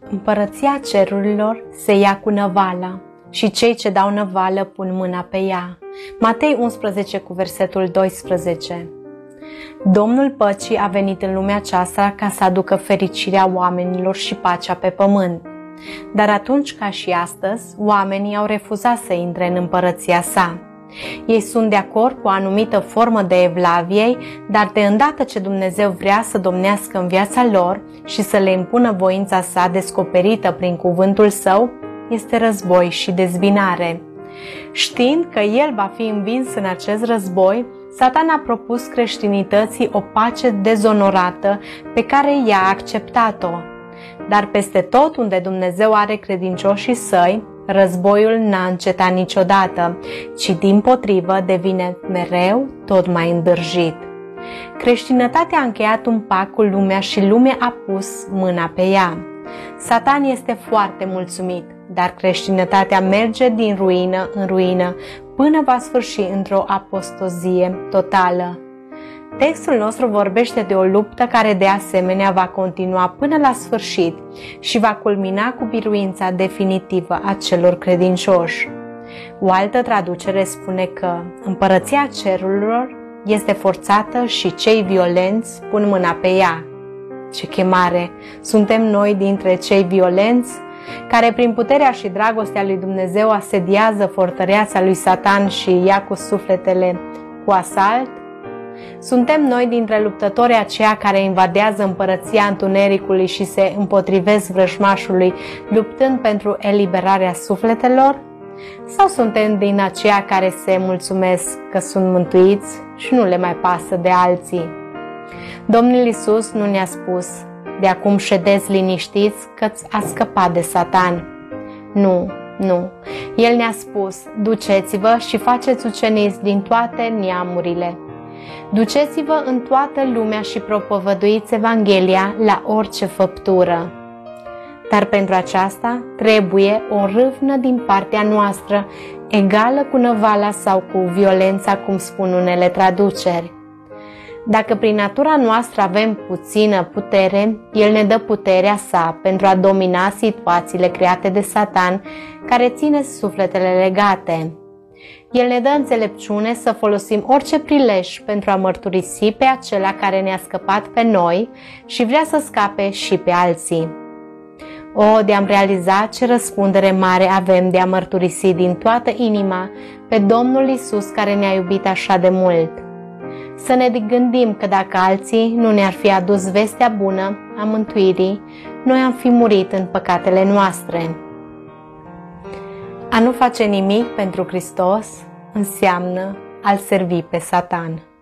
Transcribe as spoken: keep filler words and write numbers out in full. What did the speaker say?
Împărăția cerurilor se ia cu năvala și cei ce dau năvală pun mâna pe ea. Matei unsprezece cu versetul doisprezece. Domnul păcii a venit în lumea aceasta ca să aducă fericirea oamenilor și pacea pe pământ. Dar atunci, ca și astăzi, oamenii au refuzat să intre în împărăția sa. Ei sunt de acord cu o anumită formă de evlaviei, dar de îndată ce Dumnezeu vrea să domnească în viața lor și să le impună voința sa descoperită prin cuvântul său, este război și dezbinare. Știind că el va fi învins în acest război, Satan a propus creștinității o pace dezonorată pe care ea a acceptat-o. Dar peste tot unde Dumnezeu are credincioșii săi, războiul n-a încetat niciodată, ci dimpotrivă devine mereu tot mai îndârjit. Creștinătatea a încheiat un pact cu lumea și lumea a pus mâna pe ea. Satan este foarte mulțumit, dar creștinătatea merge din ruină în ruină până va sfârși într-o apostozie totală. Textul nostru vorbește de o luptă care de asemenea va continua până la sfârșit și va culmina cu biruința definitivă a celor credincioși. O altă traducere spune că împărăția cerurilor este forțată și cei violenți pun mâna pe ea. Ce chemare! Suntem noi dintre cei violenți care prin puterea și dragostea lui Dumnezeu asediază fortăreața lui Satan și ia cu sufletele cu asalt? Suntem noi dintre luptătorii aceia care invadează împărăția întunericului și se împotrivesc vrăjmașului, luptând pentru eliberarea sufletelor? Sau suntem din aceia care se mulțumesc că sunt mântuiți și nu le mai pasă de alții? Domnul Iisus nu ne-a spus: de acum ședeți liniștiți că-ți a scăpat de Satan. Nu, nu. El ne-a spus: duceți-vă și faceți ucenici din toate neamurile. Duceți-vă în toată lumea și propovăduiți Evanghelia la orice făptură. Dar pentru aceasta trebuie o râvnă din partea noastră, egală cu năvala sau cu violența, cum spun unele traduceri. Dacă prin natura noastră avem puțină putere, El ne dă puterea sa pentru a domina situațiile create de Satan, care ține sufletele legate. El ne dă înțelepciune să folosim orice prilej pentru a mărturisi pe acela care ne-a scăpat pe noi și vrea să scape și pe alții. O, de-am realizat ce răspundere mare avem de a mărturisi din toată inima pe Domnul Iisus care ne-a iubit așa de mult. Să ne gândim că dacă alții nu ne-ar fi adus vestea bună a mântuirii, noi am fi murit în păcatele noastre. A nu face nimic pentru Hristos înseamnă a-L servi pe Satan.